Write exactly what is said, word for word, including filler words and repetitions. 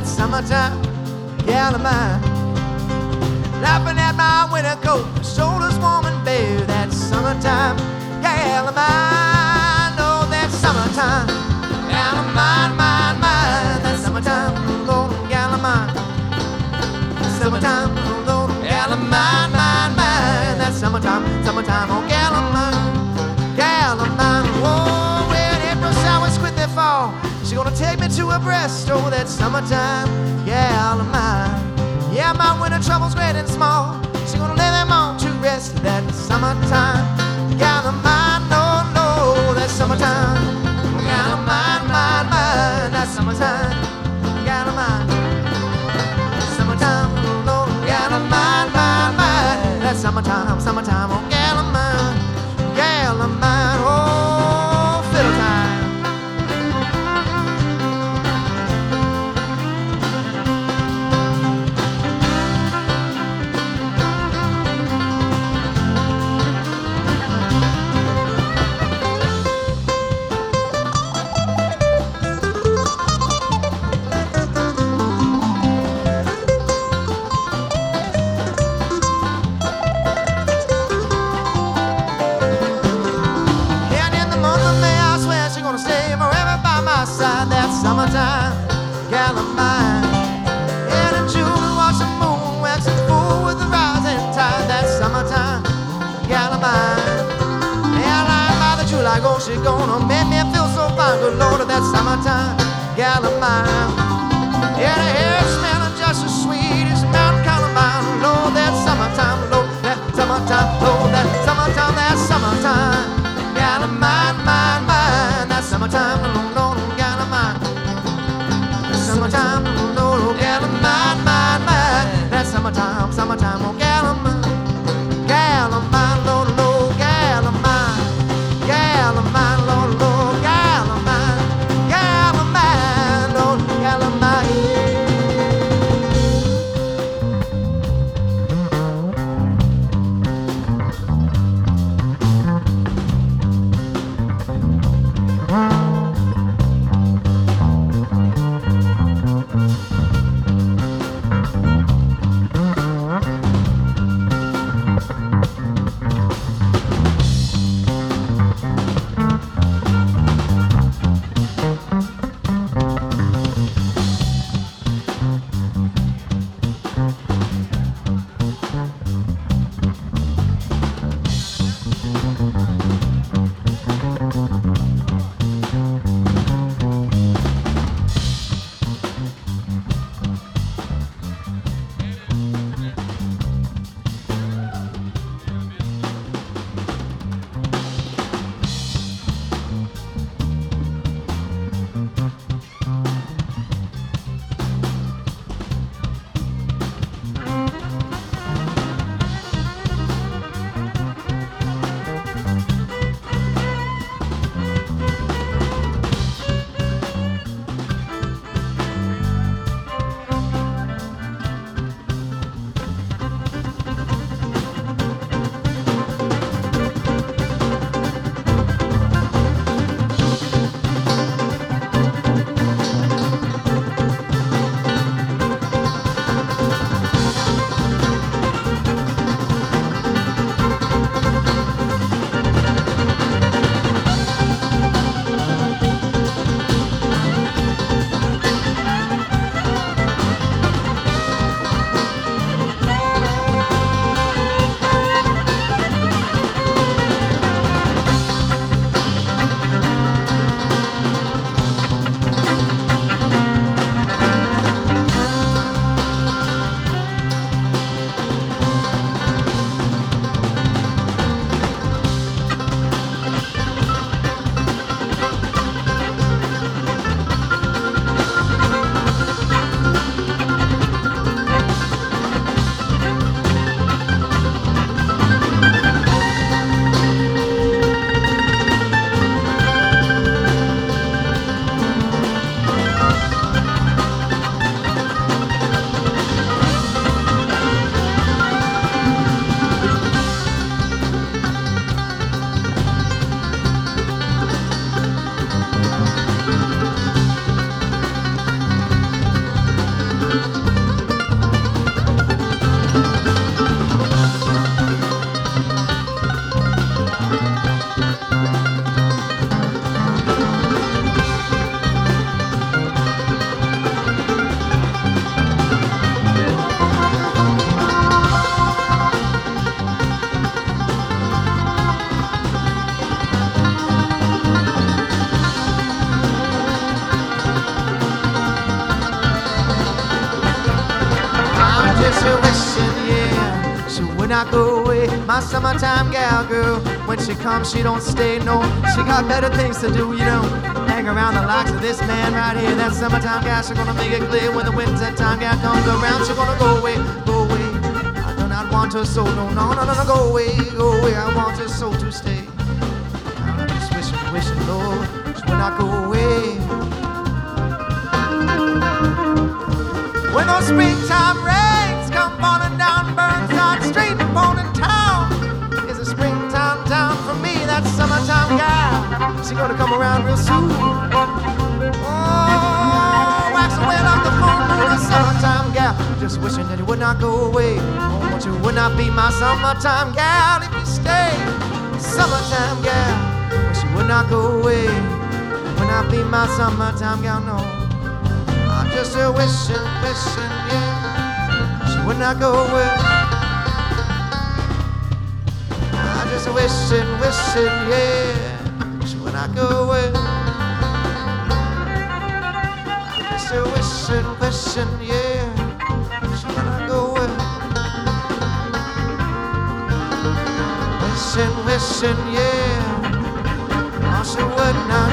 that summertime gal of mine. Laughing at my winter coat, shoulders warm and bare, that summertime gal of mine. Oh, that summertime gal of mine, mine, mine. That summertime, oh, gal of mine. Summertime, oh, gal of mine, mine, mine. That summertime, summertime, oh, gal of mine, gal of mine. Oh, when April showers quit their fall, she gonna take me to her breast. Oh, that summertime gal of mine. Yeah, my winter troubles great and small, she gonna lay them all to rest. That summertime gal of mine. No, no, that summertime gal of mine, mine, mine. That summertime gal of mine. Summertime, no, gal of mine, mine, mine. That summertime, summertime, oh, gal of mine, gal of mine. Oh, fiddle time. That summertime gal of mine. And in June we watch the moon waxing full with the rising tide. That summertime gal of mine. And lying by the July go, she gonna make me feel so fine. Good Lord, that summertime gal of mine. And her hair smelling just as sweet as mountain columbine. Lord, that summertime, Lord, that summertime, Lord, that summertime, that summertime gal of mine, mine, mine. That summertime, Lord, Lord, gal of mine. Summertime, no, gal of mine, mine, mine. That summertime, summertime, oh, gal of mine, gal of mine, Lord, Lord, gal of mine, gal of mine, Lord, Lord, gal of mine, gal of mine, Lord, gal of mine. would not go away. My summertime gal, girl, when she comes, she don't stay, no. She got better things to do, you know. Hang around the likes of this man right here. That summertime gal, she gonna make it clear when the winter time gal comes around. She gonna go away, go away. I do not want her soul, no, no, no, no, no, go away, go away. I want her soul to stay. I'm just wishing, wishing, Lord, she would not go away. When those springtime rains come falling down Burnside Street upon in town, it's a springtime town for me, that summertime gal. She gonna come around real soon. Oh, wax away like the full moon, a summertime gal. Just wishing that you would not go away. Oh, but you would not be my summertime gal if you stay. Summertime gal, wish you would not go away. Would not be my summertime gal, no. I'm just a wishing, wishing, yeah, she would not go away. I'm just a wishing, wishing, yeah, she would not go away. I'm just a wishing, wishing, yeah, she would not go away. Wishing, wishing, yeah, oh, she would not.